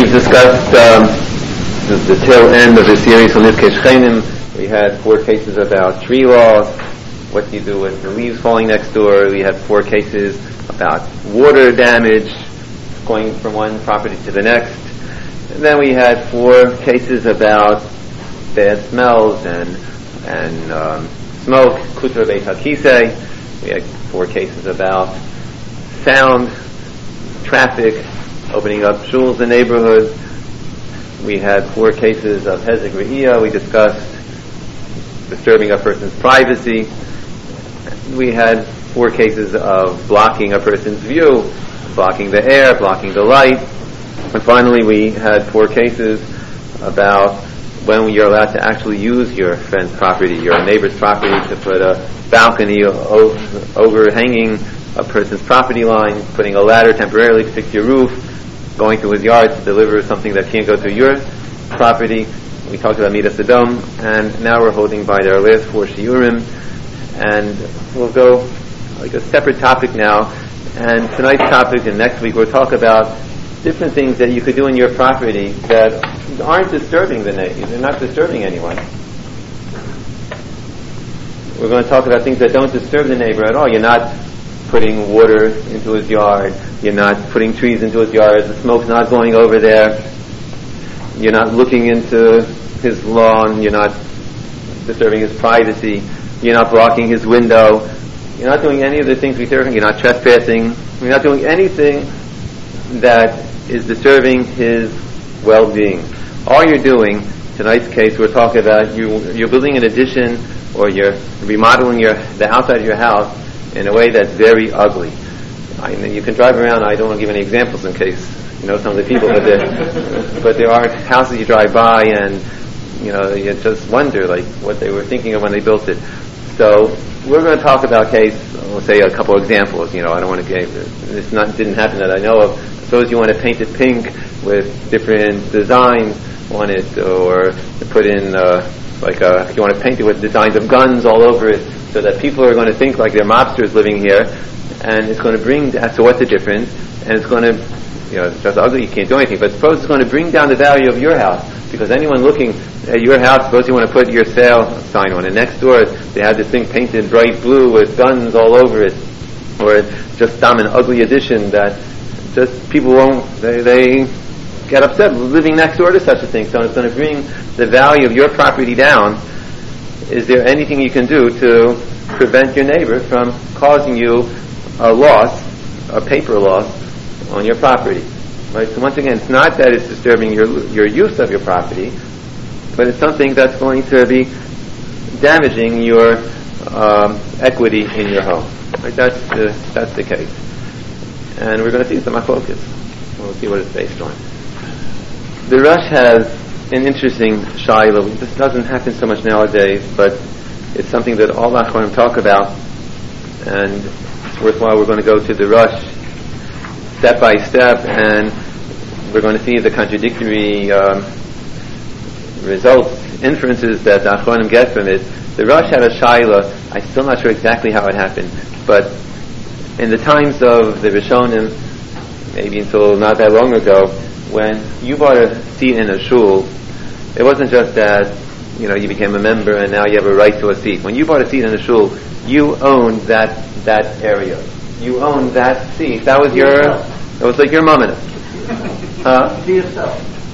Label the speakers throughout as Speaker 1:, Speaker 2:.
Speaker 1: We've discussed the tail end of the series on Nizkei Shchenim. We had 4 cases about tree loss, what do you do with the leaves falling next door. We had 4 cases about water damage, going from one property to the next. And then we had 4 cases about bad smells and smoke, kutra beit hakisei. We had 4 cases about sound, traffic, opening up shuls in neighborhoods. We had 4 cases of hezek re'iyah. We discussed disturbing a person's privacy. We had 4 cases of blocking a person's view, blocking the air, blocking the light. And finally we had 4 cases about when you're allowed to actually use your friend's property, your neighbor's property, to put a balcony overhanging a person's property line, putting a ladder temporarily to fix your roof, going through his yard to deliver something that can't go through your property. We talked about Midas Adom, and now we're holding by our last 4 shiurim, and we'll go like a separate topic now. And tonight's topic and next week we'll talk about different things that you could do in your property that aren't disturbing the neighbor. They're not disturbing anyone. We're going to talk about things that don't disturb the neighbor at all. You're not putting water into his yard. You're not putting trees into his yard. The smoke's not going over there. You're not looking into his lawn. You're not disturbing his privacy. You're not blocking his window. You're not doing any of the things we say. You're not trespassing. You're not doing anything that is disturbing his well-being. All you're doing, tonight's case, we're talking about you're building an addition, or you're remodeling the outside of your house in a way that's very ugly. You can drive around. I don't want to give any examples in case you know some of the people, but there are houses you drive by and you just wonder like what they were thinking of when they built it. So we're going to talk about case. We'll say a couple examples. I don't want to give. Didn't happen that I know of. Suppose you want to paint it pink with different designs on it, or to put in if you want to paint it with designs of guns all over it, so that people are going to think like they're mobsters living here, and it's going to bring. So what's the difference? And it's going to, it's just ugly. You can't do anything. But suppose it's going to bring down the value of your house, because anyone looking at your house, suppose you want to put your sale sign on it. Next door, they have this thing painted bright blue with guns all over it, or just an ugly addition that just people won't. They get upset living next door to such a thing. So it's going to bring the value of your property down. Is there anything you can do to prevent your neighbor from causing you a loss, a paper loss, on your property? Right. So once again, it's not that it's disturbing your use of your property, but it's something that's going to be damaging your equity in your home. Right. That's the case, and we're going to see some machlokas. We'll see what it's based on. The Rush has an interesting shaila. This doesn't happen so much nowadays, but it's something that all Achronim talk about, and it's worthwhile. We're going to go to the Rush step by step, and we're going to see the contradictory results, inferences that the Achronim get from it. The Rush had a shaila. I'm still not sure exactly how it happened, but in the times of the Rishonim, maybe until not that long ago, when you bought a seat in a shul, it wasn't just that you became a member and now you have a right to a seat. When you bought a seat in a shul, you owned that area. You owned that seat. That was it was like your mammon.
Speaker 2: To yourself.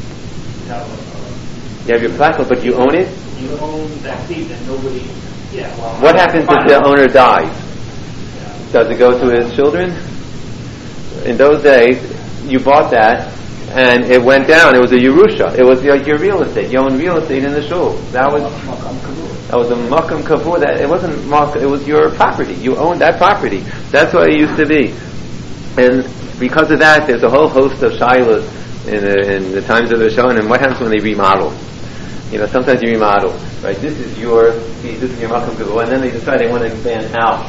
Speaker 1: You have your placard, but you own it?
Speaker 2: You own that seat and nobody.
Speaker 1: What happens if the owner dies? Does it go to his children? In those days, you bought that, and it went down. It was a Yerusha. It was like your real estate. You owned real estate in the shul. That was a makam kavur. That it wasn't makam. It was your property. You owned that property. That's what it used to be. And because of that, there's a whole host of shilas in the times of the Rishonim. And what happens when they remodel? Sometimes you remodel. Right. This is your makam kavur, and then they decide they want to expand out.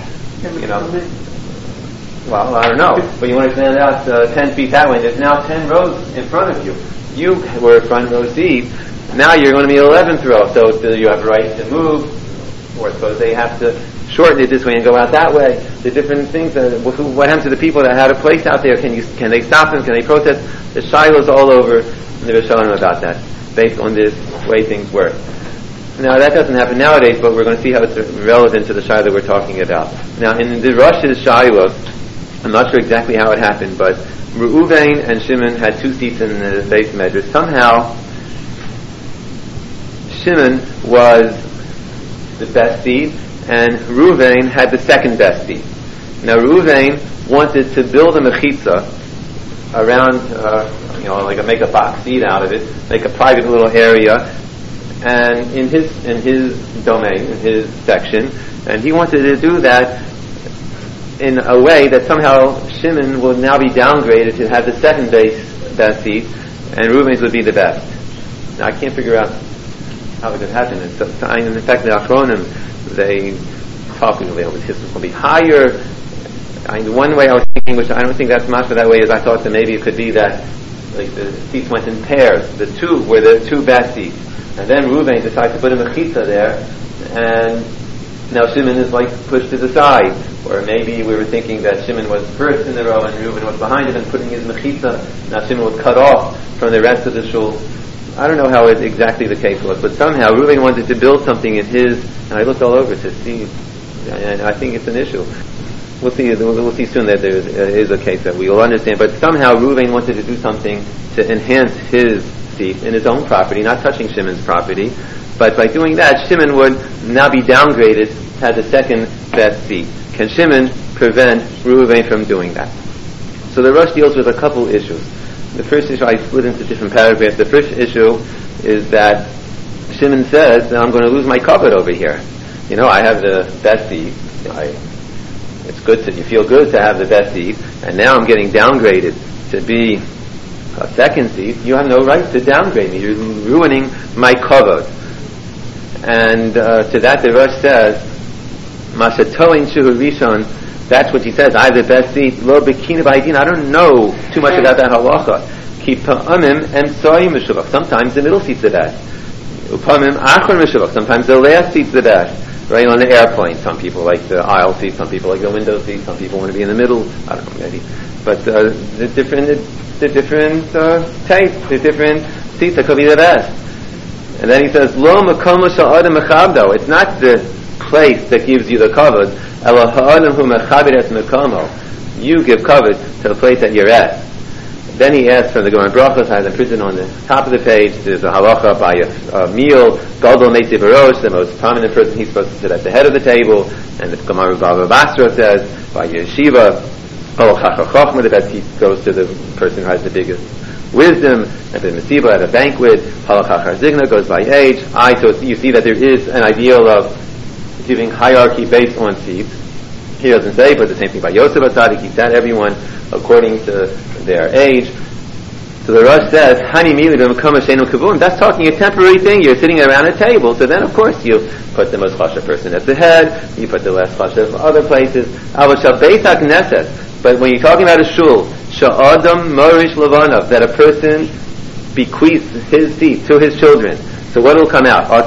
Speaker 1: Well, I don't know, but you want to stand out 10 feet that way. There's now 10 rows in front of you. You were front row seat. Now you're going to be 11th row. So do you have a right to move? Or suppose they have to shorten it this way and go out that way. The different things. What happens to the people that had a place out there? Can they stop them? Can they protest? The shilohs all over the Rishonim about that, based on this way things work. Now that doesn't happen nowadays, but we're going to see how it's relevant to the Shiloh that we're talking about. Now in the Rosh's Shiloh, I'm not sure exactly how it happened, but Reuven and Shimon had 2 seats in the base measure. Somehow Shimon was the best seat, and Reuven had the second best seat. Now Reuven wanted to build a mechitza around, make a box seat out of it, make a private little area, and in his domain, in his section, and he wanted to do that in a way that somehow Shimon would now be downgraded to have the second best seat, and Reuven's would be the best. Now I can't figure out how it could happen. In fact, the Achronim, they talk, his will be higher. One way I was thinking, which I don't think that's much for that way, is I thought that maybe it could be that like the seats went in pairs. The 2 were the 2 best seats. And then Reuven decided to put a mechitza there, and now Shimon is like pushed to the side. Or maybe we were thinking that Shimon was first in the row and Reuven was behind him and putting his mechitza. Now Shimon was cut off from the rest of the shul. I don't know how exactly the case was, but somehow Reuven wanted to build something in his, and I looked all over to see, and I think it's an issue. We'll see soon that there is a case that we will understand, but somehow Reuven wanted to do something to enhance his seat in his own property, not touching Shimon's property, but by doing that, Shimon would now be downgraded to have the second best seat. Can Shimon prevent Reuven from doing that? So the Rosh deals with a couple issues. The first issue I split into different paragraphs. The first issue is that Shimon says that I'm going to lose my kavod over here. I have the best seat. It's good you feel good to have the best seat, and now I'm getting downgraded to be a second seat. You have no right to downgrade me. You're ruining my kavod. And to that the Rosh says, Masatoin Shuhu Rishon, that's what he says, I have the best seat. Lo Bekina B'Aydin, I don't know too much about that halacha. Ki Pa'amim Emsoyim Meshuvach, sometimes the middle seat's the best. Upamim Achron Meshuvach, sometimes the last seat's the best. Right on the airplane, some people like the aisle seat, some people like the window seat, some people want to be in the middle. I don't know, maybe. But the different tastes, the different seats that could be the best. And then he says, Lo Makom Sha'adam Mechabdo. It's not the place that gives you the kavod. Ela ha'adam hu mechabed es mekomo. You give kavod to the place that you're at. Then he asks from the Gemara Brachos, has imprinted on the top of the page, there's a halacha by a meal, Gadol Meitzi Barosh, the most prominent person, he's supposed to sit at the head of the table, and the Gemara Bava Basra says, by yeshiva, the best seat goes to the person who has the biggest wisdom, and the Mesiba at a banquet, Halachach Zigna goes by age. So you see that there is an ideal of giving hierarchy based on seats. He doesn't say, but the same thing by Yosef HaTzadik, he said everyone according to their age. So the Rosh says, Hani Mili B'Makom Hashenu Kavun, that's talking a temporary thing, you're sitting around a table, so then of course you put the most chashav person at the head, you put the less chashav other places. But when you're talking about a shul, Sha'adam Morish Levanov, that a person bequeaths his seat to his children. So what will come out? A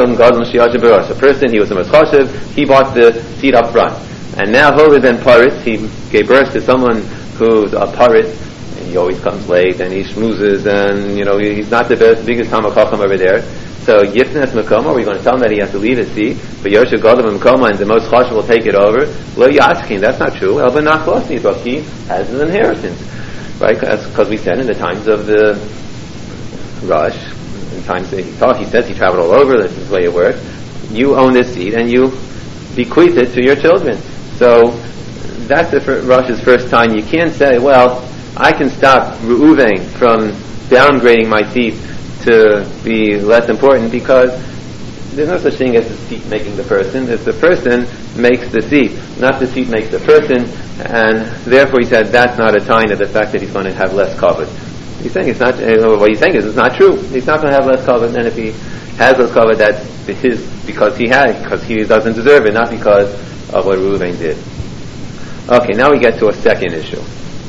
Speaker 1: person, he was the most chashav, he bought the seat up front. And now Holy Ben Paris, he gave birth to someone who's a Paris, and he always comes late, and he schmoozes, and he's not the biggest Talmid Chacham over there. So Yifnes Mekoma, we're going to tell him that he has to leave his seat, but Yosha Gadol Mekoma, and the most chashav will take it over. Lo Yaskin, that's not true. El Ben Nachlosni, but he has an inheritance, right? Because we said in the times of the Rush, in times that he says he traveled all over. This is the way it works. You own this seat, and you bequeath it to your children. So that's the Rosh's first time. You can't say, well, I can stop Reuven from downgrading my seat to be less important, because there's no such thing as the seat making the person. It's the person makes the seat, not the seat makes the person, and therefore he said that's not a sign of the fact that he's going to have less kavod. He's saying it's not. What he's saying is it's not true. He's not going to have less kavod, and if he has less kavod, that's his because he doesn't deserve it, not because of what Reuven did. Okay, now we get to a second issue.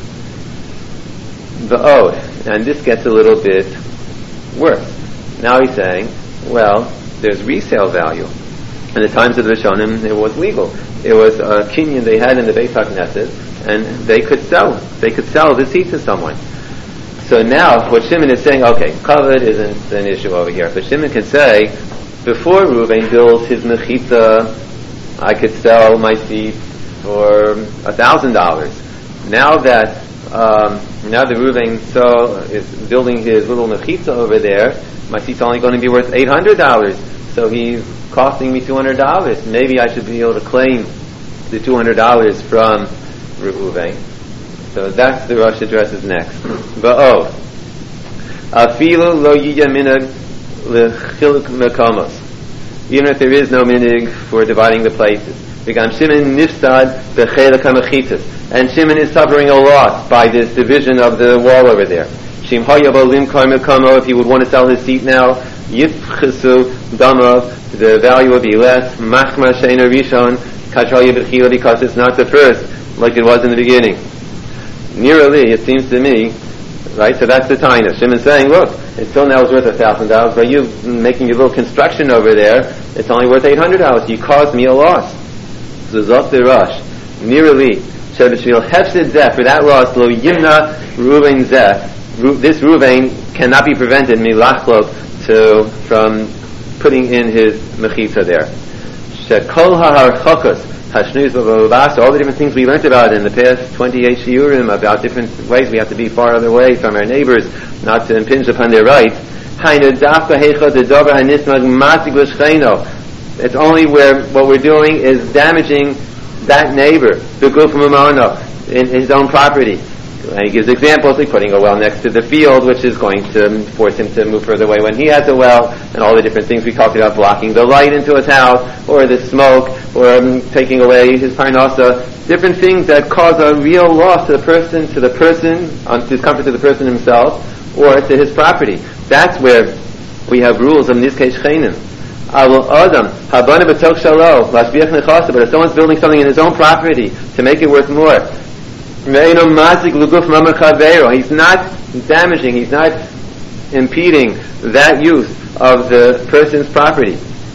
Speaker 1: The ode, and this gets a little bit worse. Now he's saying, well, there's resale value. In the times of the Rishonim, it was legal. It was a kinyan they had in the Beis HaKnesset, and they could sell the seat to someone. So now, what Shimon is saying, okay, kavod isn't an issue over here, but Shimon can say, before Reuven builds his mechitza, I could sell my seat for $1,000. Now that Reuven is building his little mechitza over there, my seat's only going to be worth $800. So he's costing me $200. Maybe I should be able to claim the $200 from Reuven. So that's the Rosh addresses next. Ba'o. Afilu lo yiyah minhag lechiluk mekomos. Even if there is no minig for dividing the places. V'gam Shimon nifsad b'chelek ha'mechitzas. And Shimon is suffering a loss by this division of the wall over there. Shim hayabo limkar mekomo, if he would want to sell his seat now, yitchesu damav, the value would be less. Machma she'ena rishon kashaya b'chila, because it's not the first, like it was in the beginning. Nearly, it seems to me, right? So that's the taina. Shimon's saying, look, it still now is worth $1,000, but you making your little construction over there, it's only worth $800. You caused me a loss. So zok the rush. Nearly, shebeshvil hefsid zeh, for that loss, lo yimna Reuven zeh. This Reuven cannot be prevented milachlok from putting in his mechitza there. Shekol ha'harchokos. Hashnuz v'vavas, all the different things we learned about in the past 28 shiurim, about different ways we have to be far away from our neighbors, not to impinge upon their rights. It's only where what we're doing is damaging that neighbor, in his own property. And he gives examples like putting a well next to the field, which is going to force him to move further away when he has a well, and all the different things we talked about, blocking the light into his house, or the smoke, or taking away his parnasa, different things that cause a real loss to the person, discomfort to the person himself, or to his property. That's where we have rules of nizkei shchenim. But if someone's building something in his own property to make it worth more, he's not damaging, he's not impeding that use of the person's property.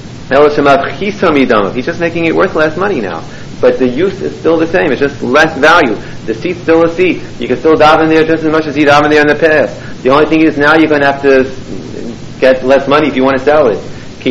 Speaker 1: He's just making it worth less money now. But the use is still the same, it's just less value. The seat's still a seat. You can still daven there just as much as you daven there in the past. The only thing is now you're going to have to get less money if you want to sell it. In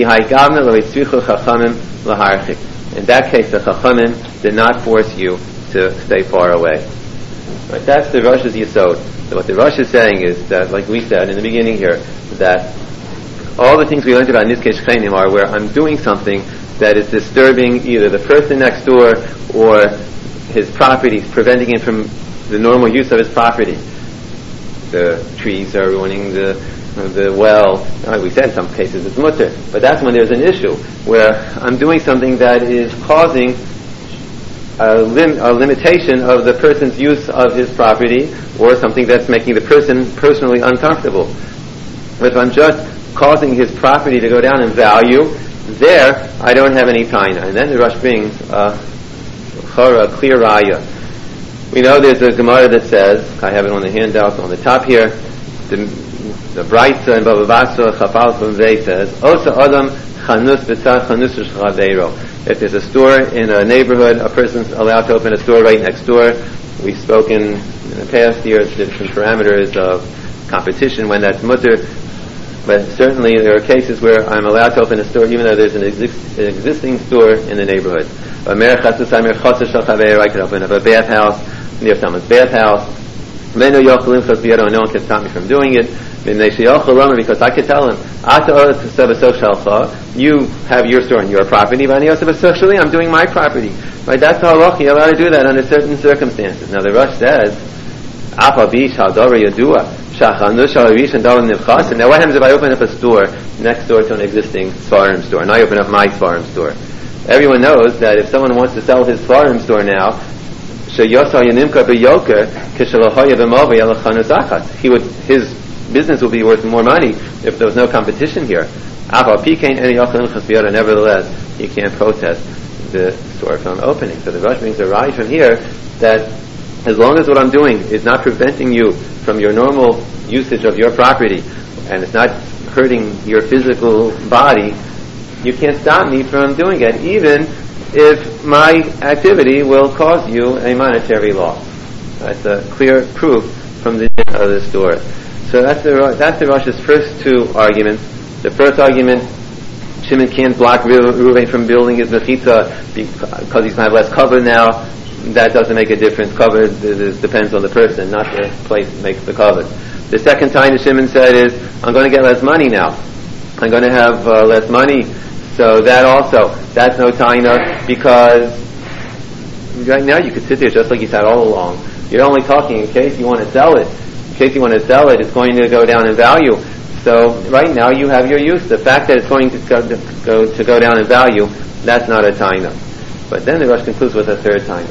Speaker 1: that case, the Chachamim did not force you to stay far away. Right, that's the Rosh's Yesod. So what the Rosh is saying is that, like we said in the beginning here, that all the things we learned about Nizkei Shchenim are where I'm doing something that is disturbing either the person next door or his property, preventing him from the normal use of his property. The trees are ruining the well. We said in some cases it's mutter, but that's when there's an issue where I'm doing something that is causing a limitation of the person's use of his property, or something that's making the person personally uncomfortable. But if I'm just causing his property to go down in value, there I don't have any taina. And then the Rosh brings a clear raya. We know there's a Gemara that says, I have it on the handout on the top here, the Braitza in Bava Basra Chafal from Vei says, Osa Adam Chanus B'tzad Chanus Shchaveiro. If there's a store in a neighborhood, a person's allowed to open a store right next door. We've spoken in the past years different parameters of competition when that's mutter, but certainly there are cases where I'm allowed to open a store even though there's an existing store in the neighborhood. I could open up a bathhouse near someone's bathhouse. No one can stop me from doing it. Because I could tell him, you have your store on your property, I'm doing my property. Right? That's how you're allowed to do that under certain circumstances. Now the Rosh says, now what happens if I open up a store next door to an existing Svarim store, and I open up my Svarim store? Everyone knows that if someone wants to sell his Svarim store now, his business will be worth more money if there was no competition here. Nevertheless, you can't protest the store from opening. So the Rosh brings a rise from here that as long as what I'm doing is not preventing you from your normal usage of your property, and it's not hurting your physical body, you can't stop me from doing it, even if my activity will cause you a monetary loss. That's a clear proof from the store. So that's the Rosh's first two arguments. The first argument, Shimon can't block Reuven from building his mechitza because he's going to have less cover now. That doesn't make a difference. Cover depends on the person, not the place that makes the cover. The second time that Shimon said is, I'm going to get less money now. I'm going to have less money. So that's no taina, because right now you could sit there just like you sat all along. You're only talking in case you want to sell it. In case you want to sell it, it's going to go down in value. So right now you have your use. The fact that it's going to go down in value, that's not a taina. But then the Rosh concludes with a third taina.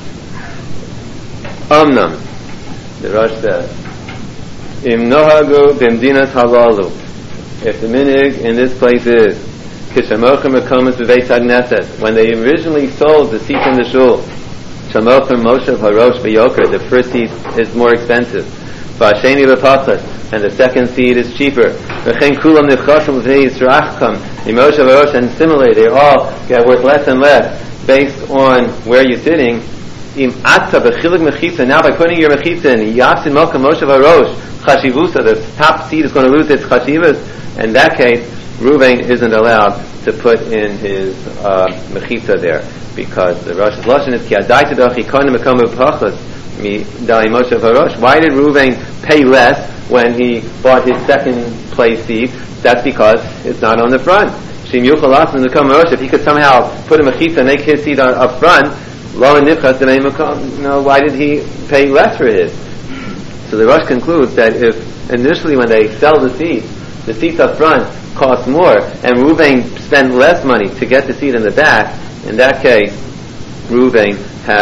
Speaker 1: Omnam, the Rosh says, Im nohagu b'mdinas halalu. If the minig in this place is kishamochem rekomas b'veit hagneset, when they originally sold the seat in the shul, shamochem moshev harosh b'yoker, the first seat is more expensive, v'asheni b'pachas, and the second seat is cheaper. V'chein kulam nechashim v'yisrachkam, moshev harosh, and similarly they all get worth less and less based on where you're sitting. Im atta b'chilik mechitza, now by putting your mechitza in yasin mokem moshev harosh chashivusa, the top seat is going to lose its chashivas. In that case, Reuven isn't allowed to put in his mechitza there, because the Rosh's lashon is ki adai tadachi konim mekom b'pachas mi dai moshev harosh. Why did Reuven pay less when he bought his second place seat? That's because it's not on the front. Shim yuchal asim mekom harosh. If he could somehow put a mechitza and make his seat up front, lo nifchas demei mekom. No, why did he pay less for his? So the Rosh concludes that if initially when they sell the seats up front cost more, and Reuven spent less money to get the seat in the back, in that case, Reuven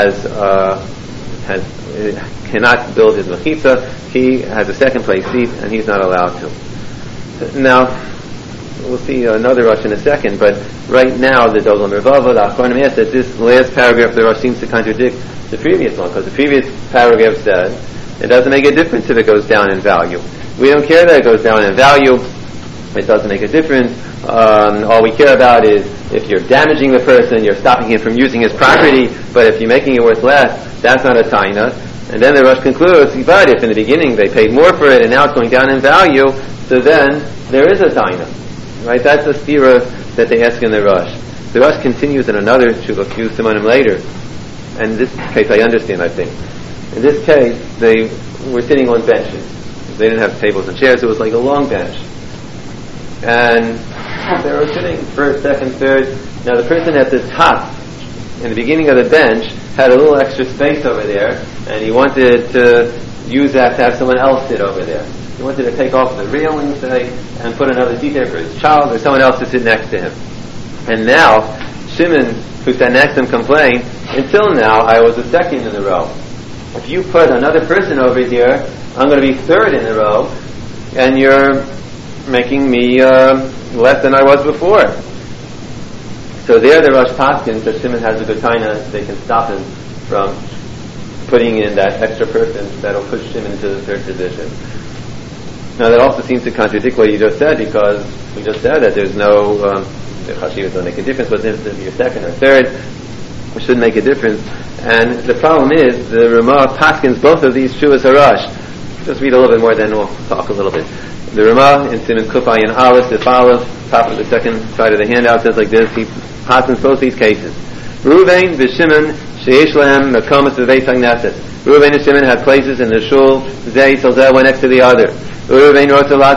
Speaker 1: cannot build his mechitza. He has a second place seat, and he's not allowed to. Now, we'll see another Rosh in a second, but right now the Dolam Revava, the Achronim asked that this last paragraph of the Rosh seems to contradict the previous one, because the previous paragraph said it doesn't make a difference if it goes down in value. We don't care that it goes down in value. It doesn't make a difference. All we care about is if you're damaging the person, you're stopping him from using his property, but if you're making it worth less, that's not a taina. And then the Rosh concludes, but if in the beginning they paid more for it and now it's going down in value, so then there is a taina. Right? That's the stira that they ask in the Rosh. The Rosh continues in another tshuva a few simonim later. And in this case I understand, I think. In this case, they were sitting on benches. They didn't have tables and chairs, it was like a long bench. And they were sitting first, second, third. Now the person at the top, in the beginning of the bench, had a little extra space over there, and he wanted to use that to have someone else sit over there. He wanted to take off the railing, say, and put another seat there for his child or someone else to sit next to him. And now, Shimon, who sat next to him, complained, until now I was the second in the row. If you put another person over here, I'm going to be third in the row, and you're making me less than I was before. So there the Rosh Paskins, that Shimon has a good taina, they can stop him from putting in that extra person that'll push him into the third position. Now that also seems to contradict what you just said, because we just said that there's no the chashivas don't make a difference whether you're second or third. It shouldn't make a difference. And the problem is the Ramah Paskins both of these Shuvas Harash. Just read a little bit more, then we'll talk a little bit. The Ramah in Siman Kufay and Aleph, the Aleph, top of the second side of the handout, says like this. He Paskins both these cases. Reuven v'Shimon sheyesh lahem mekomas v'veit hagneset. Reuven and Shimon had places in the shul. Zeh so zeh one next to the other. Reuven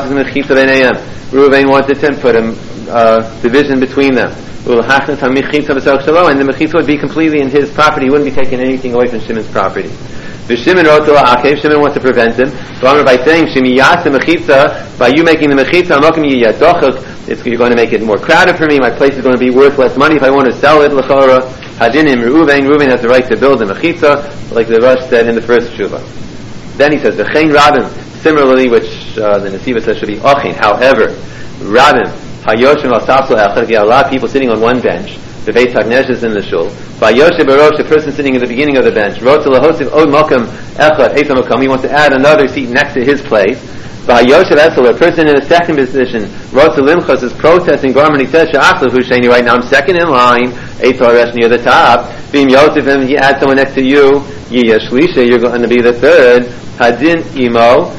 Speaker 1: wanted to put a division between them. And the mechitza would be completely in his property. He wouldn't be taking anything away from Shimon's property. Shimon wants to prevent him. By saying, by you making the mechitza, you're going to make it more crowded for me. My place is going to be worth less money if I want to sell it. Reuven has the right to build the mechitza, like the Rosh said in the first tshuva. Then he says, V'chein Rabim, similarly, which the Nesiva says should be Ochin. However, Rabim, Hayoshim al-Sapsel Echad, if you have a lot of people sitting on one bench, the Beit Hagnesh is in the shul. Vayoshe Barosh, the person sitting at the beginning of the bench, Rotzel Lahosiv Od Mokem Echad, Eisa Mokem, he wants to add another seat next to his place. Vayoshe Esel, a person in the second position, Rotzel Limchos is protesting Garmin, he says, Sha'achlu Husheni, right now I'm second in line, Eitzah Resh near the top, Vim Yosefim, he adds someone next to you, Yiyah Shlisha, you're going to be the third, Hadin Imo,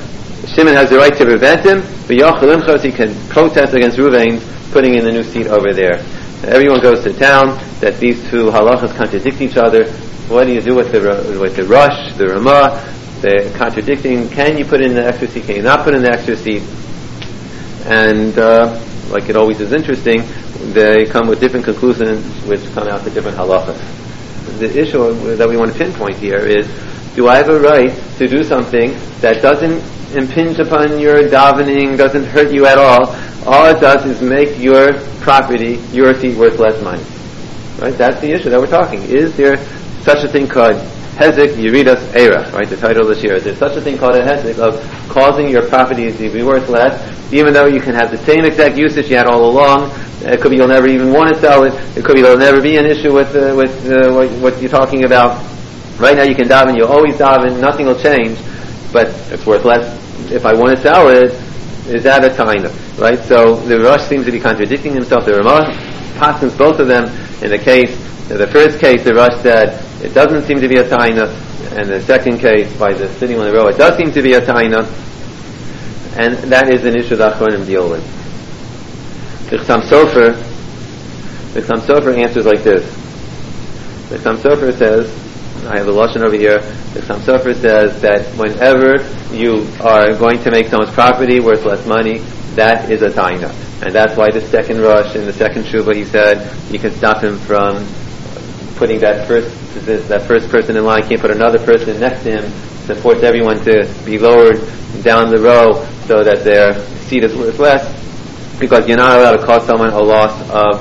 Speaker 1: Shimon has the right to prevent him, but he can protest against Ruvain's putting in the new seat over there. Everyone goes to town that these two halachas contradict each other. What do you do with the Rosh, the Ramah? They're contradicting. Can you put in the extra seat? Can you not put in the extra seat? And like it always is interesting, they come with different conclusions which come out to different halachas. The issue that we want to pinpoint here is, do I have a right to do something that doesn't impinge upon your davening, doesn't hurt you at all? All it does is make your property, your seat, worth less money. Right? That's the issue that we're talking. Is there such a thing called hezek yiridas eira? Right? The title of the shir. Is there such a thing called a hezek of causing your property to be worth less, even though you can have the same exact usage you had all along? It could be you'll never even want to sell it. It could be there'll never be an issue with what you're talking about. Right now you can daven, you'll always daven, nothing will change, but it's worth less. If I want to sell it, is that a taina? Right? So the Rosh seems to be contradicting himself. The Ramah passes both of them. In the first case, the Rosh said it doesn't seem to be a taina, and the second case, by the sitting on the row, it does seem to be a taina, and that is an issue that Achronim deal with. The Chassam Sofer answers like this. The Chassam Sofer says, I have a lashon over here. The Chassam Sofer says that whenever you are going to make someone's property worth less money, that is a taina. And that's why the second Rosh in the second Shuvah, he said, you can stop him from putting that first person in line, can't put another person next to him, to force everyone to be lowered down the row so that their seat is worth less, because you're not allowed to cause someone a loss of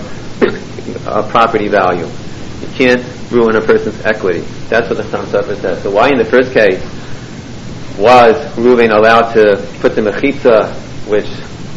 Speaker 1: property value. You can't ruin a person's equity. That's what the Chassam Sofer says. So why in the first case was Reuven allowed to put the mechitza, which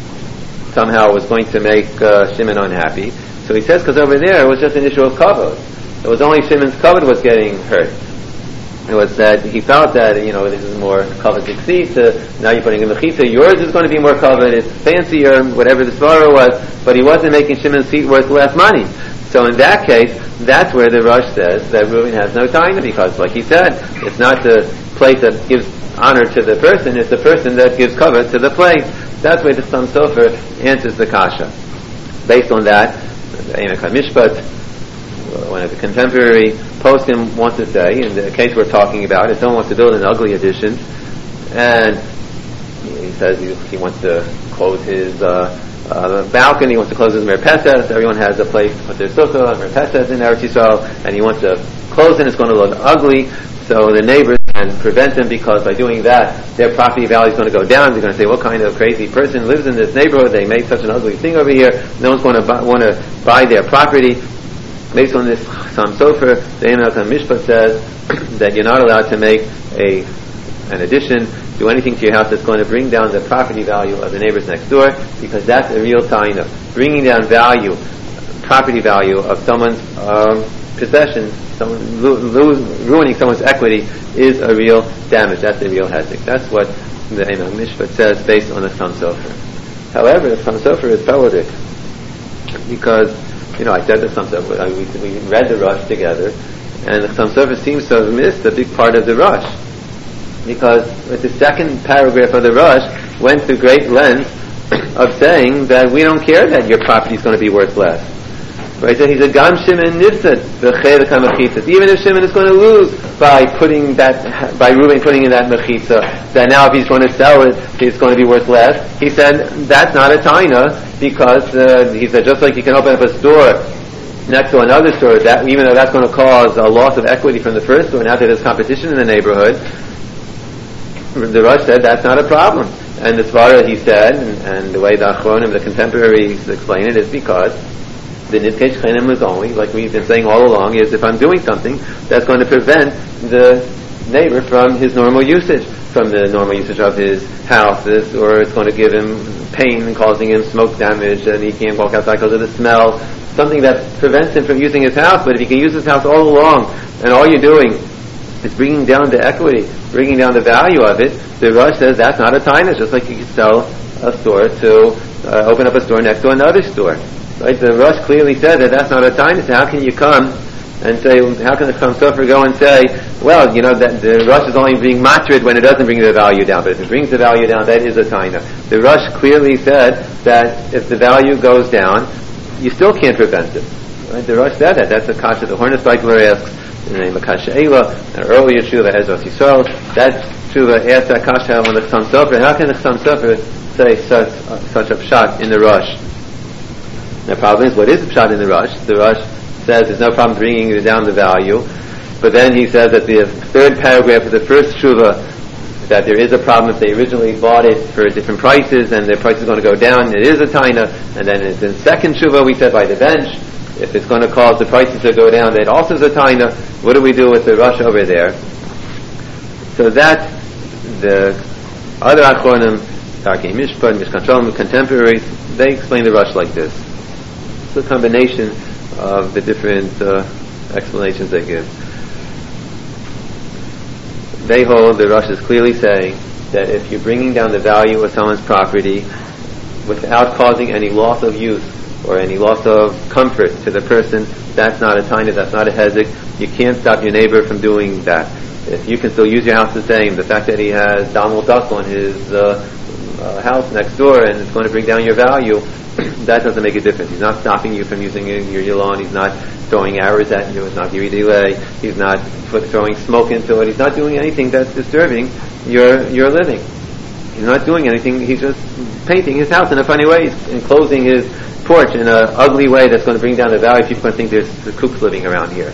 Speaker 1: somehow was going to make Shimon unhappy? So he says because over there it was just an issue of kavod. It was only Shimon's kavod was getting hurt. It was that he felt that, this is more kavod seat. Now you're putting a mechitza. Yours is going to be more kavod. It's fancier, whatever the svara was. But he wasn't making Shimon's seat worth less money. So in that case, that's where the Rosh says that Reuven has no taina, because, like he said, it's not the place that gives honor to the person, it's the person that gives cover to the place. That's where the Chassam Sofer answers the kasha. Based on that, the Emek HaMishpat, one of the contemporary poskim, wants to say, in the case we're talking about, if someone wants to build an ugly addition, and he says he wants to close his balcony, he wants to close his merpeses, everyone has a place to put their sukkah, merpeses in Eretz Yisrael, and he wants to close it, it's going to look ugly, so the neighbors can prevent him, because by doing that, their property value is going to go down. They're going to say, what kind of crazy person lives in this neighborhood? They made such an ugly thing over here. No one's going to want to buy their property. Based on this Chassam Sofer, the Emek HaMishpat says that you're not allowed to make an addition, do anything to your house that's going to bring down the property value of the neighbors next door, because that's a real taina. Bringing down property value of someone's possession, ruining someone's equity is a real damage. That's a real hezek. That's what the Emek HaMishpat says based on the Chassam Sofer. However, the Chassam Sofer is pelodik, because I said the Chassam Sofer, we read the Rosh together, and the Chassam Sofer seems to have missed a big part of the Rosh, because with the second paragraph of the Rosh went to great length of saying that we don't care that your property is going to be worth less. Right? So he said, Gam Shimon nifsad v'chei l'kam mechitzas. Even if Shimon is going to lose by Reuven putting in that mechitza, that now if he's going to sell it, it's going to be worth less. He said that's not a taina, because he said just like you can open up a store next to another store, that even though that's going to cause a loss of equity from the first store, now that there's competition in the neighborhood, the Rosh said that's not a problem. And the svara he said, and the way the Achronim, the contemporaries, explain it, is because the Nidkei Shchenim is only, like we've been saying all along, is if I'm doing something that's going to prevent the neighbor from his normal usage, from the normal usage of his house, or it's going to give him pain and causing him smoke damage, and he can't walk outside because of the smell, something that prevents him from using his house. But if he can use his house all along, and all you're doing is bringing down the equity, bringing down the value of it, the Rosh says that's not a taina, just like you can sell a store to open up a store next to another store. Right? The Rosh clearly said that that's not a taina, so how can you come and say, how can the Chassam Sofer go and say, well, that the Rosh is only being matrid when it doesn't bring the value down, but if it brings the value down, that is a taina. The Rosh clearly said that if the value goes down, you still can't prevent it. Right? The Rosh said that. That's a kasha the Hornets Bikeler asks in the name of Kasha Eila, an earlier Shuvah Ezras Yisrael. That Shuvah asked that kasha on the Chassam Sofer. How can the Chassam Sofer say such a pshat in the Rosh? The problem is, what is the pshat in the Rosh? The Rosh says there's no problem bringing down the value, but then he says that the third paragraph of the first Shuvah, that there is a problem if they originally bought it for different prices and their price is going to go down, it is a taina. And then in the second Shuvah we said by the bench, if it's going to cause the prices to go down, that also is a taina. What do we do with the Rosh over there? So that the other Achronim, Tarkei Mishpat, Mishkan Shalom, contemporaries, they explain the Rosh like this. It's a combination of the different explanations they give. They hold, the Rosh is clearly saying that if you're bringing down the value of someone's property without causing any loss of use or any loss of comfort to the person, that's not a taina, that's not a hezek. You can't stop your neighbor from doing that. If you can still use your house the same, the fact that he has damul dust on his house next door and it's going to bring down your value, that doesn't make a difference. He's not stopping you from using your lawn. He's not throwing arrows at you. It's not your delay. He's not throwing smoke into it. He's not doing anything that's disturbing your living. He's not doing anything. He's just painting his house in a funny way. He's enclosing his porch in an ugly way that's going to bring down the value. People are going to think there's the kooks living around here.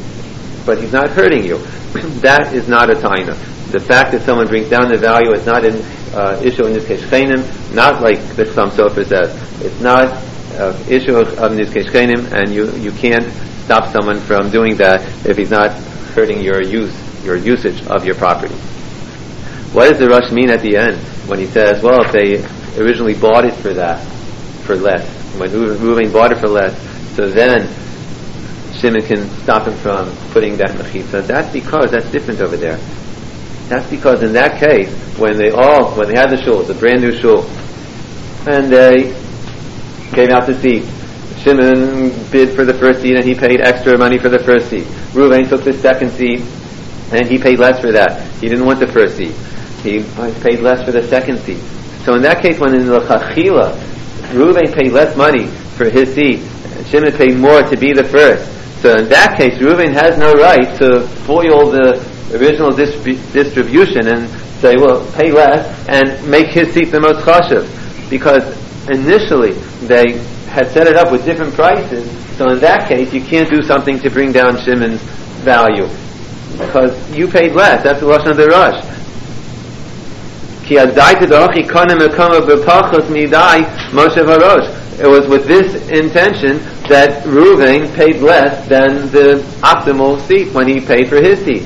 Speaker 1: But he's not hurting you. That is not a taina. The fact that someone brings down the value is not an issue in Nizkei Shchenim, not like the Chassam Sofer says. It's not an issue of Nizkei Shchenim, and you can't stop someone from doing that if he's not hurting your usage of your property. What does the Rosh mean at the end when he says, well, if they originally bought it for less, when Reuven bought it for less, so then Shimon can stop him from putting that mechitza? That's because that's different over there. That's because in that case, when they had the shul, it's a brand new shul, and they gave out the seat. Shimon bid for the first seat and he paid extra money for the first seat. Reuven took the second seat and he paid less for that. He didn't want the first seat. He paid less for the second seat. So in that case, when in the Chachila, Reuven paid less money for his seat and Shimon paid more to be the first. So in that case, Reuven has no right to foil the original distribution and say, well, pay less and make his seat the most chashuv, because initially they had set it up with different prices. So in that case, you can't do something to bring down Shimon's value because you paid less. That's the lashon of the Rosh. It was with this intention that Reuven paid less than the optimal seat when he paid for his seat.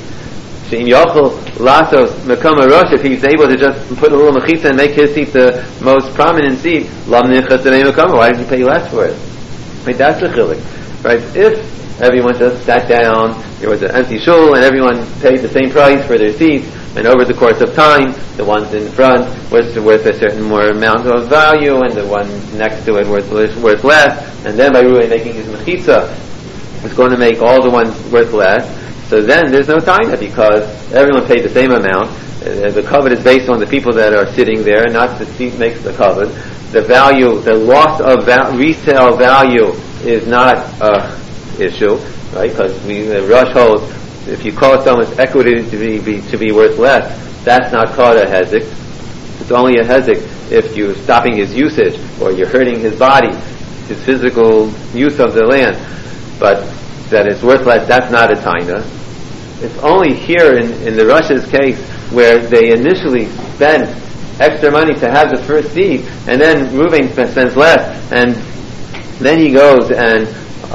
Speaker 1: If he's able to just put a little mechitza and make his seat the most prominent seat, why did he pay less for it? Right, that's the chilik. Right? If everyone just sat down, there was an empty shul, and everyone paid the same price for their seats, and over the course of time, the ones in front was worth a certain more amount of value, and the one next to it worth less, and then by Reuven making his mechitza, it's going to make all the ones worth less. So then there's no taina because everyone paid the same amount. The kavod is based on the people that are sitting there, not the seat makes the kavod. The value, the loss of resale value is not an issue, right? Because the Rosh holds, if you cause someone's equity to be worth less, that's not called a hezek. It's only a hezek if you're stopping his usage or you're hurting his body, his physical use of the land. But that it's worth less, that's not a taina. It's only here in the Rosh's case where they initially spend extra money to have the first seat, and then Reuven spends less, and then he goes and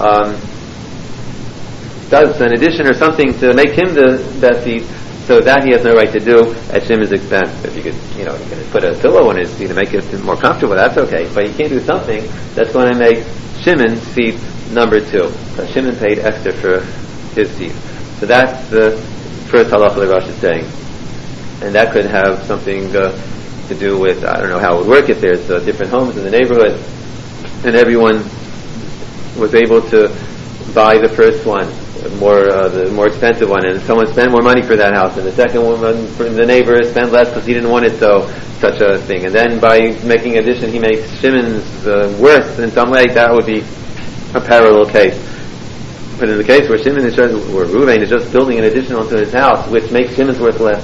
Speaker 1: does an addition or something to make him that seat, so that he has no right to do at Shimon's expense. If you could, you can put a pillow on his seat to make it more comfortable, that's okay. But you can't do something that's going to make Shimon's seat number 2. Because Shimon paid extra for his seat. So that's the first halacha the Rosh is saying. And that could have something to do with, I don't know how it would work if there's different homes in the neighborhood and everyone was able to buy the first one, the more expensive one, and someone spent more money for that house, and the second one, the neighbor spent less because he didn't want it, such a thing. And then by making addition, he makes Shimon's worse in some way. That would be a parallel case. But in the case where Shimon is just, or Reuven is just building an addition onto his house, which makes Shimon's worth less,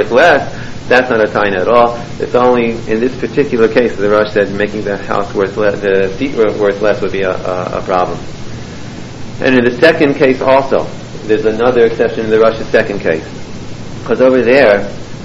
Speaker 1: that's not a taina at all. It's only in this particular case the Rosh said making the house worth less, the seat worth less would be a problem. And in the second case also, there's another exception in the Rosh's second case, because over there,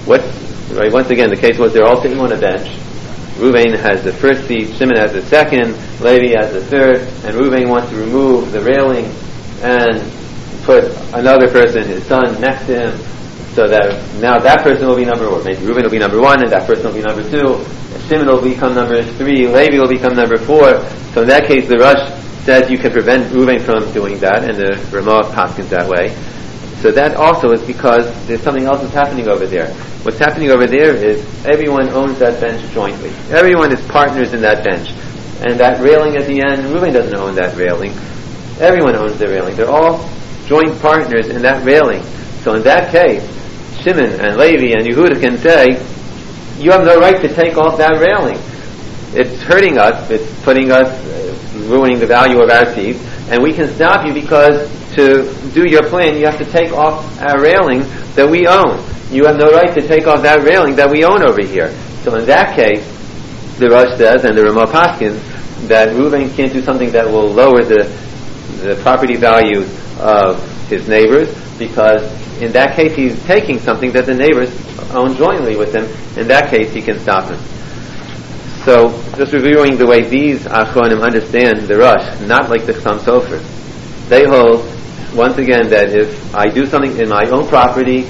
Speaker 1: once again, the case was they're all sitting on a bench. Reuven has the first seat, Shimon has the second, Levi has the third, and Reuven wants to remove the railing and put another person, his son, next to him, so that now that person will be number one. Maybe Reuven will be number one, and that person will be number two. And Shimon will become number three. Levi will become number four. So in that case, the Rosh says you can prevent Reuven from doing that, and the Ramah paskins that way. So that also is because there's something else that's happening over there. What's happening over there is everyone owns that bench jointly. Everyone is partners in that bench. And that railing at the end, Reuven doesn't own that railing. Everyone owns the railing. They're all joint partners in that railing. So in that case, Shimon and Levi and Yehuda can say, you have no right to take off that railing. It's hurting us. It's putting us, ruining the value of our seats. And we can stop you because to do your plan, you have to take off our railing that we own. You have no right to take off that railing that we own over here. So in that case, the Rosh says, and the Ramah paskins, that Reuven can't do something that will lower the property value of his neighbors, because in that case he's taking something that the neighbors own jointly with him. In that case he can stop him. So just reviewing the way these Achronim understand the Rosh, not like the Chassam Sofer. They hold, once again, that if I do something in my own property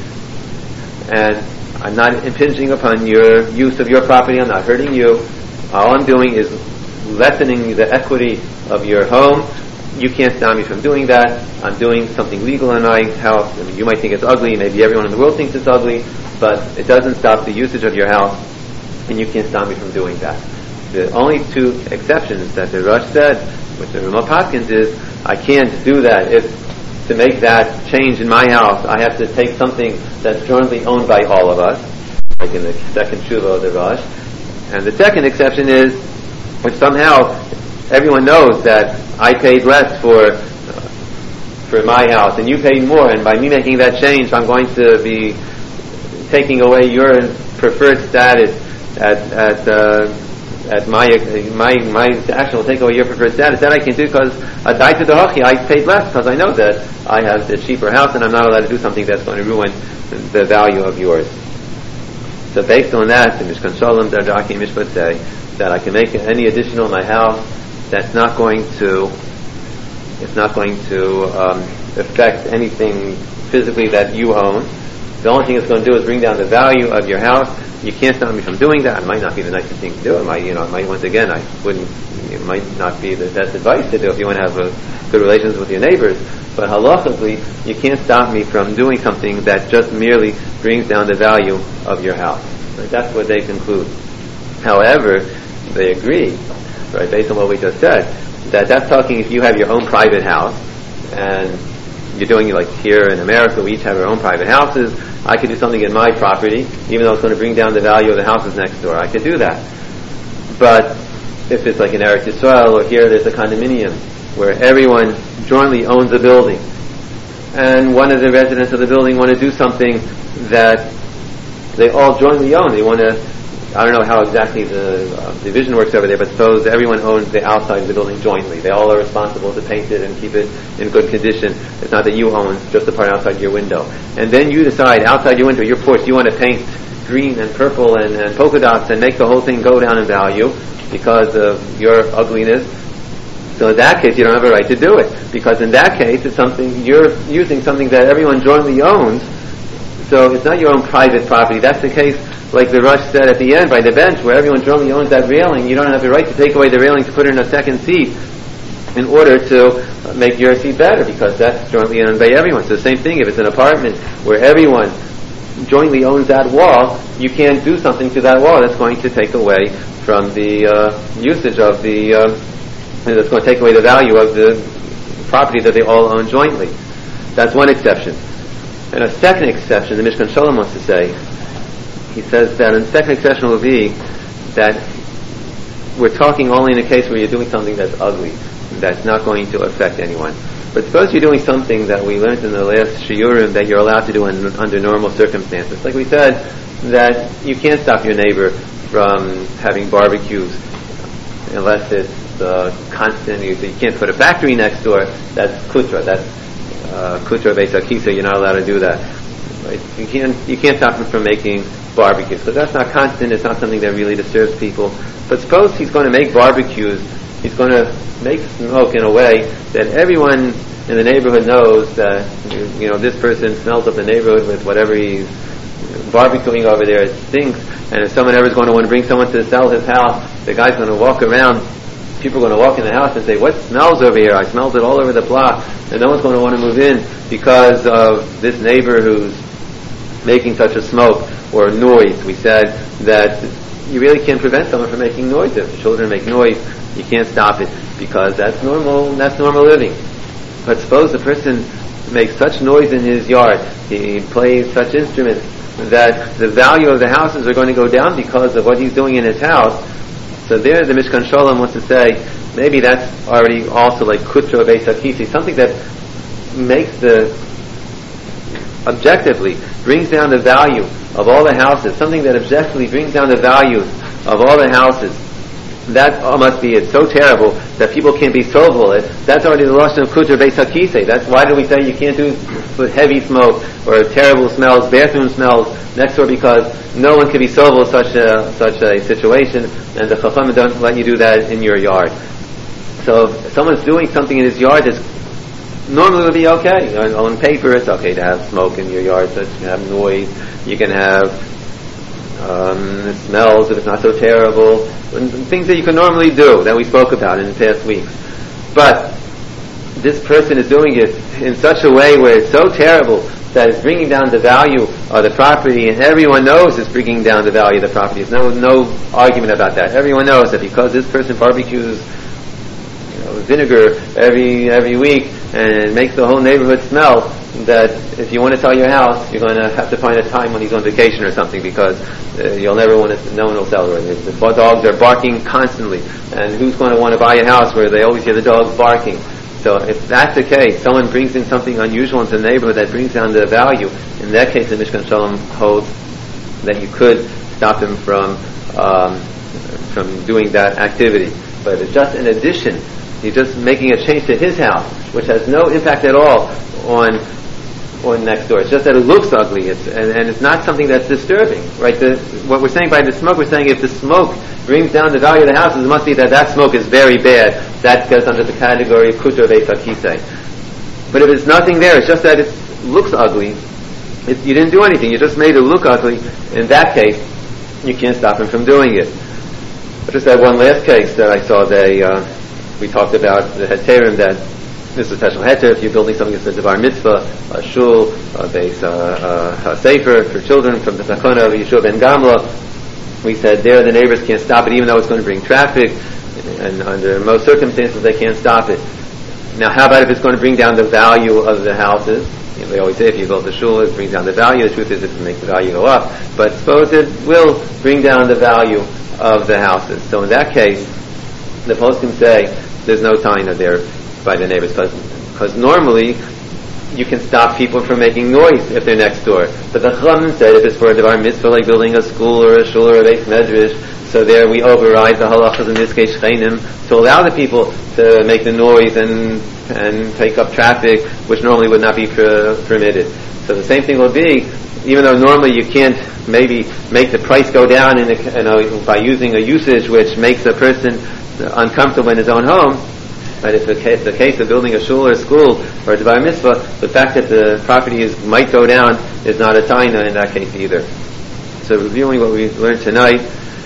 Speaker 1: and I'm not impinging upon your use of your property, I'm not hurting you, all I'm doing is lessening the equity of your home, you can't stop me from doing that. I'm doing something legal in my house. I mean, you might think it's ugly, maybe everyone in the world thinks it's ugly, but it doesn't stop the usage of your house, and you can't stop me from doing that. The only two exceptions that the Rosh said, which the Ramah paskins, is I can't do that. If to make that change in my house, I have to take something that's jointly owned by all of us, like in the second Shuvah of the Rosh. And the second exception is if somehow everyone knows that I paid less for my house and you paid more, and by me making that change, I'm going to be taking away your preferred status at my action will take away your preferred status. That I can do because I paid less because I know that I have the cheaper house and I'm not allowed to do something that's going to ruin the value of yours. So based on that, the Mishkan Shalom Dardaki Mishpat say that I can make any additional in my house that's not going to affect anything physically that you own. The only thing it's going to do is bring down the value of your house. You can't stop me from doing that. It might not be the nicest thing to do. It might once again, it might not be the best advice to do if you want to have good relations with your neighbors. But halachically, you can't stop me from doing something that just merely brings down the value of your house. Right? That's what they conclude. However, they agree, right, based on what we just said, that's talking if you have your own private house, and you're doing it like here in America, we each have our own private houses. I could do something in my property, even though it's going to bring down the value of the houses next door. I could do that. But if it's like in Eretz Yisrael, or here there's a condominium where everyone jointly owns a building, and one of the residents of the building want to do something that they all jointly own. They want to, I don't know how exactly the division works over there, but suppose everyone owns the outside of the building jointly. They all are responsible to paint it and keep it in good condition. It's not that you own just the part outside your window. And then you decide, outside your window, your porch, you want to paint green and purple and polka dots and make the whole thing go down in value because of your ugliness. So in that case, you don't have a right to do it, because in that case, it's something you're using something that everyone jointly owns. So it's not your own private property. That's the case, like the Rosh said at the end, by the bench, where everyone jointly owns that railing. You don't have the right to take away the railing to put it in a second seat in order to make your seat better, because that's jointly owned by everyone. So the same thing, if it's an apartment where everyone jointly owns that wall, you can't do something to that wall that's going to take away from the usage of that's going to take away the value of the property that they all own jointly. That's one exception. And a second exception, the Mishkan Shalom wants to say, he says that the second exception will be that we're talking only in a case where you're doing something that's ugly, that's not going to affect anyone. But suppose you're doing something that we learned in the last shiurim that you're allowed to do under normal circumstances. Like we said, that you can't stop your neighbor from having barbecues unless it's constant. You can't put a factory next door. That's kutra. That's kutra beis hakisa. You're not allowed to do that. Right? You can't stop him from making barbecues, because that's not constant. It's not something that really disturbs people. But suppose he's going to make barbecues. He's going to make smoke in a way that everyone in the neighborhood knows that this person smells up the neighborhood with whatever he's barbecuing over there. It stinks. And if someone ever is going to want to bring someone to sell his house, the guy's going to walk around. People are going to walk in the house and say, "What smells over here? I smelled it all over the block." And no one's going to want to move in because of this neighbor who's making such a smoke or noise. We said that you really can't prevent someone from making noise. If children make noise, you can't stop it because that's normal living. But suppose the person makes such noise in his yard, he plays such instruments, that the value of the houses are going to go down because of what he's doing in his house. So there the Mishkan Shalom wants to say, maybe that's already also like kutra beis hakisi, something that makes objectively brings down the value of all the houses, something that objectively brings down the value of all the houses. That must be it. So terrible that people can't be sober. That's already the lashon of kutra beis hakise. That's why do we say you can't do with heavy smoke or terrible smells, bathroom smells next door, because no one can be sober such a situation, and the chachamim don't let you do that in your yard. So if someone's doing something in his yard that's normally would be okay. On paper, it's okay to have smoke in your yard, so you can have noise, you can have smells if it's not so terrible, things that you can normally do that we spoke about in the past weeks. But this person is doing it in such a way where it's so terrible that it's bringing down the value of the property, and everyone knows it's bringing down the value of the property. There's no argument about that. Everyone knows that because this person barbecues vinegar every week and makes the whole neighborhood smell, that if you want to sell your house, you're going to have to find a time when he's on vacation or something, because no one will sell it. The dogs are barking constantly, and who's going to want to buy a house where they always hear the dogs barking? So if that's the case, someone brings in something unusual into the neighborhood that brings down the value. In that case, the Mishkan Shalom holds that you could stop him from doing that activity. But it's just in addition, he's just making a change to his house, which has no impact at all on next door. It's just that it looks ugly, and it's not something that's disturbing, right? What we're saying by the smoke, we're saying if the smoke brings down the value of the houses, it must be that smoke is very bad. That goes under the category of kutra beis hakise. But if there's nothing there, it's just that it looks ugly, you didn't do anything, you just made it look ugly. In that case, you can't stop him from doing it. I just had one last case that I saw. We talked about the heterim, that this is a special heter if you're building something that's a bar mitzvah, a shul, a sefer for children from the takona of Yeshua ben Gamla. We said there the neighbors can't stop it, even though it's going to bring traffic, and under most circumstances they can't stop it. Now, how about if it's going to bring down the value of the houses? They always say if you build a shul, it brings down the value. The truth is it makes the value go up. But suppose it will bring down the value of the houses. So in that case, the poskim say there's no taina there by the neighbors, because normally you can stop people from making noise if they're next door. But the Chachamim said if it's for a devar mitzvah like building a school or a shul or a beis medrash, so there we override the halachas in this case shchenim to allow the people to make the noise and take up traffic, which normally would not be permitted. So the same thing will be, even though normally you can't maybe make the price go down by using a usage which makes a person uncomfortable in his own home. But if it's the case of building a shul or a school or a devar mitzvah, the fact that the property might go down is not a taina in that case either. So reviewing what we learned tonight,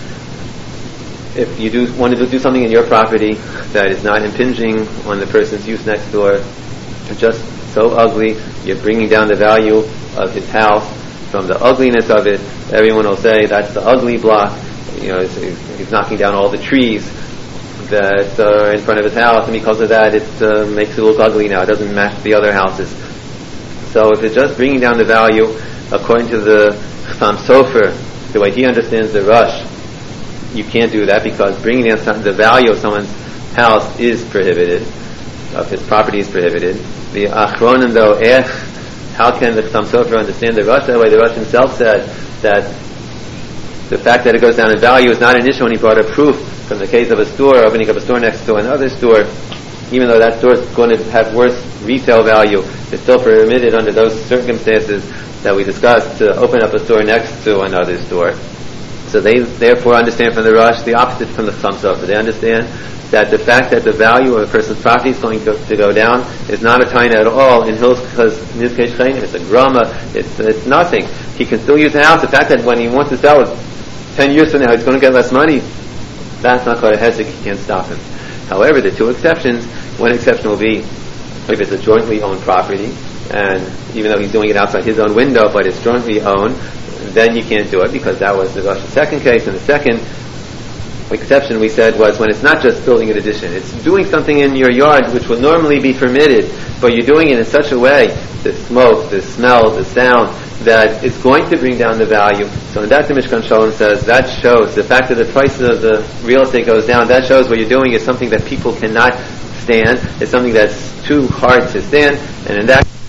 Speaker 1: if you want to do something in your property that is not impinging on the person's use next door, just so ugly, you're bringing down the value of his house from the ugliness of it. Everyone will say that's the ugly block. He's knocking down all the trees that are in front of his house, and because of that, it makes it look ugly now. It doesn't match the other houses. So if it's just bringing down the value according to the Chassam Sofer, the way he understands the Rush, you can't do that because bringing down the value of someone's house is prohibited, of his property is prohibited. The Achronim though, how can the Chassam Sofer understand the Rush that way? The Rush himself said that the fact that it goes down in value is not an issue, and he brought a proof from the case of a store, opening up a store next to another store. Even though that store is going to have worse resale value, it's still permitted under those circumstances that we discussed to open up a store next to another store. So they therefore understand from the Rush the opposite from the Chassam Sofer. They understand that the fact that the value of a person's property is going to go down is not a taina at all in Hills, because Nizkei Shchenim, it's a grama, it's nothing. He can still use the house. The fact that when he wants to sell it 10 years from now he's going to get less money, that's not called a hezek. He can't stop him. However, the two exceptions, one exception will be if it's a jointly owned property, and even though he's doing it outside his own window, but it's jointly owned, then you can't do it, because that was the Rush's second case. And the second exception we said was when it's not just building an addition, it's doing something in your yard which would normally be permitted, but you're doing it in such a way, the smoke, the smell, the sound, that it's going to bring down the value. So in that, the Mishkan Shalom says that shows the fact that the price of the real estate goes down, that shows what you're doing is something that people cannot stand, it's something that's too hard to stand, and in that